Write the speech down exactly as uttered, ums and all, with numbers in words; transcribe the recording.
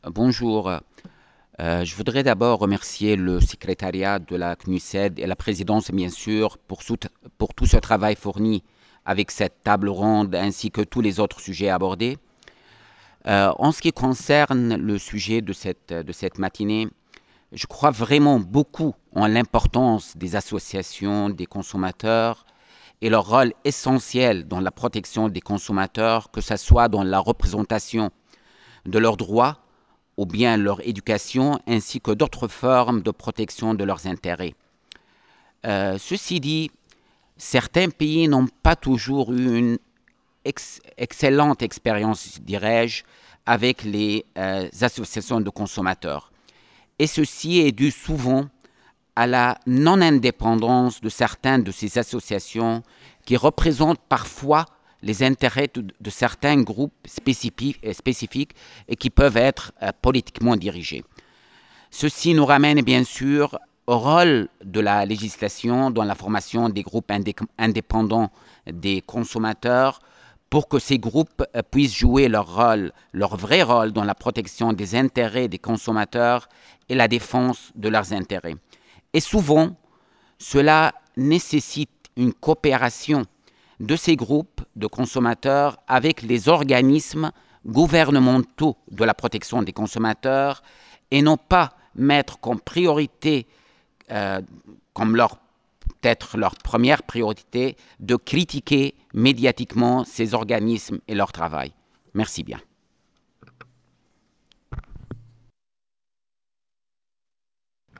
Bonjour. Euh, je voudrais d'abord remercier le secrétariat de la C N U S E D et la présidence, bien sûr, pour, sout- pour tout ce travail fourni avec cette table ronde ainsi que tous les autres sujets abordés. Euh, en ce qui concerne le sujet de cette, de cette matinée, je crois vraiment beaucoup en l'importance des associations des consommateurs et leur rôle essentiel dans la protection des consommateurs, que ce soit dans la représentation de leurs droits ou bien leur éducation, ainsi que d'autres formes de protection de leurs intérêts. Euh, ceci dit, certains pays n'ont pas toujours eu une ex excellente expérience, dirais-je, avec les euh, associations de consommateurs. Et ceci est dû souvent à la non-indépendance de certaines de ces associations qui représentent parfois les intérêts de, de certains groupes spécifiques, spécifiques et qui peuvent être euh, politiquement dirigés. Ceci nous ramène bien sûr au rôle de la législation dans la formation des groupes indé indépendants des consommateurs pour que ces groupes euh, puissent jouer leur rôle, leur vrai rôle dans la protection des intérêts des consommateurs et la défense de leurs intérêts. Et souvent, cela nécessite une coopération de ces groupes de consommateurs avec les organismes gouvernementaux de la protection des consommateurs et non pas mettre comme priorité, euh, comme leur peut-être leur première priorité, de critiquer médiatiquement ces organismes et leur travail. Merci bien.